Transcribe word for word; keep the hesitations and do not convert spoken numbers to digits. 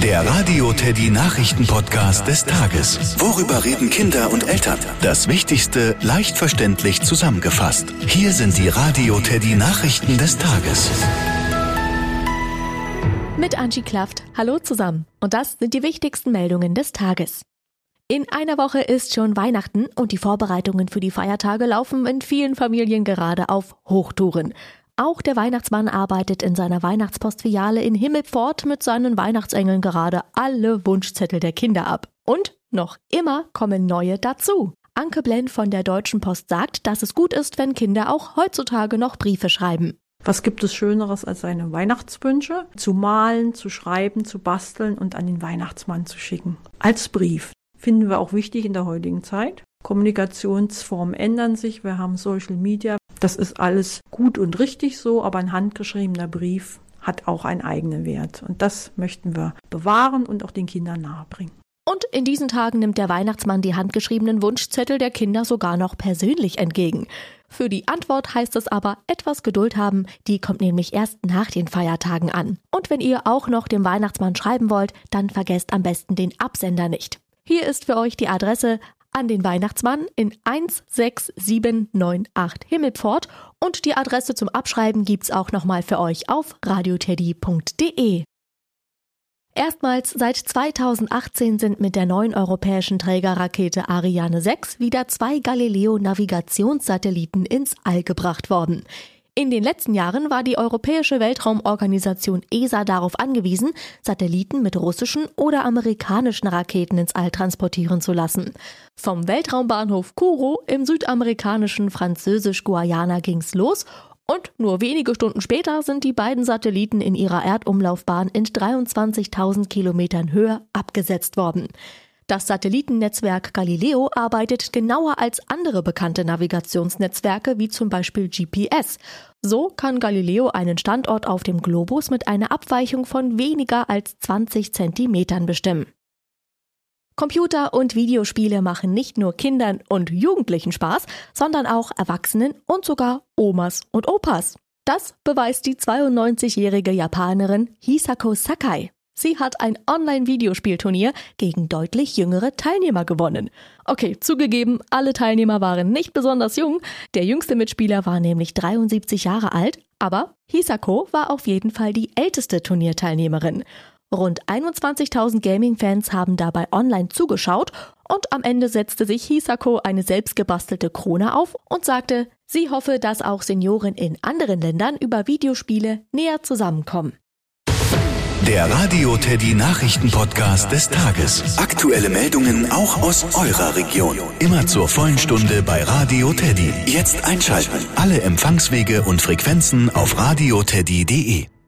Der Radio Teddy Nachrichten-Podcast des Tages. Worüber reden Kinder und Eltern? Das Wichtigste leicht verständlich zusammengefasst. Hier sind die Radio Teddy Nachrichten des Tages. Mit Angie Klaft. Hallo zusammen. Und das sind die wichtigsten Meldungen des Tages. In einer Woche ist schon Weihnachten und die Vorbereitungen für die Feiertage laufen in vielen Familien gerade auf Hochtouren. Auch der Weihnachtsmann arbeitet in seiner Weihnachtspostfiliale in Himmelpfort mit seinen Weihnachtsengeln gerade alle Wunschzettel der Kinder ab. Und noch immer kommen neue dazu. Anke Blenn von der Deutschen Post sagt, dass es gut ist, wenn Kinder auch heutzutage noch Briefe schreiben. Was gibt es Schöneres als seine Weihnachtswünsche? Zu malen, zu schreiben, zu basteln und an den Weihnachtsmann zu schicken. Als Brief. Finden wir auch wichtig in der heutigen Zeit. Kommunikationsformen ändern sich, wir haben Social Media. Das ist alles gut und richtig so, aber ein handgeschriebener Brief hat auch einen eigenen Wert. Und das möchten wir bewahren und auch den Kindern nahebringen. Und in diesen Tagen nimmt der Weihnachtsmann die handgeschriebenen Wunschzettel der Kinder sogar noch persönlich entgegen. Für die Antwort heißt es aber etwas Geduld haben, die kommt nämlich erst nach den Feiertagen an. Und wenn ihr auch noch dem Weihnachtsmann schreiben wollt, dann vergesst am besten den Absender nicht. Hier ist für euch die Adresse an den Weihnachtsmann in eins sechs sieben neun acht Himmelpfort und die Adresse zum Abschreiben gibt's auch nochmal für euch auf radioteddy punkt de. Erstmals seit zweitausendachtzehn sind mit der neuen europäischen Trägerrakete Ariane sechs wieder zwei Galileo-Navigationssatelliten ins All gebracht worden. In den letzten Jahren war die Europäische Weltraumorganisation E S A darauf angewiesen, Satelliten mit russischen oder amerikanischen Raketen ins All transportieren zu lassen. Vom Weltraumbahnhof Kourou im südamerikanischen Französisch-Guayana ging's los und nur wenige Stunden später sind die beiden Satelliten in ihrer Erdumlaufbahn in dreiundzwanzigtausend Kilometern Höhe abgesetzt worden. Das Satellitennetzwerk Galileo arbeitet genauer als andere bekannte Navigationsnetzwerke wie zum Beispiel G P S. So kann Galileo einen Standort auf dem Globus mit einer Abweichung von weniger als zwanzig Zentimetern bestimmen. Computer- und Videospiele machen nicht nur Kindern und Jugendlichen Spaß, sondern auch Erwachsenen und sogar Omas und Opas. Das beweist die zweiundneunzigjährige Japanerin Hisako Sakai. Sie hat ein Online-Videospielturnier gegen deutlich jüngere Teilnehmer gewonnen. Okay, zugegeben, alle Teilnehmer waren nicht besonders jung. Der jüngste Mitspieler war nämlich dreiundsiebzig Jahre alt, aber Hisako war auf jeden Fall die älteste Turnierteilnehmerin. Rund einundzwanzigtausend Gaming-Fans haben dabei online zugeschaut und am Ende setzte sich Hisako eine selbstgebastelte Krone auf und sagte, sie hoffe, dass auch Senioren in anderen Ländern über Videospiele näher zusammenkommen. Der Radio Teddy Nachrichten-Podcast des Tages. Aktuelle Meldungen auch aus eurer Region. Immer zur vollen Stunde bei Radio Teddy. Jetzt einschalten. Alle Empfangswege und Frequenzen auf radioteddy punkt de.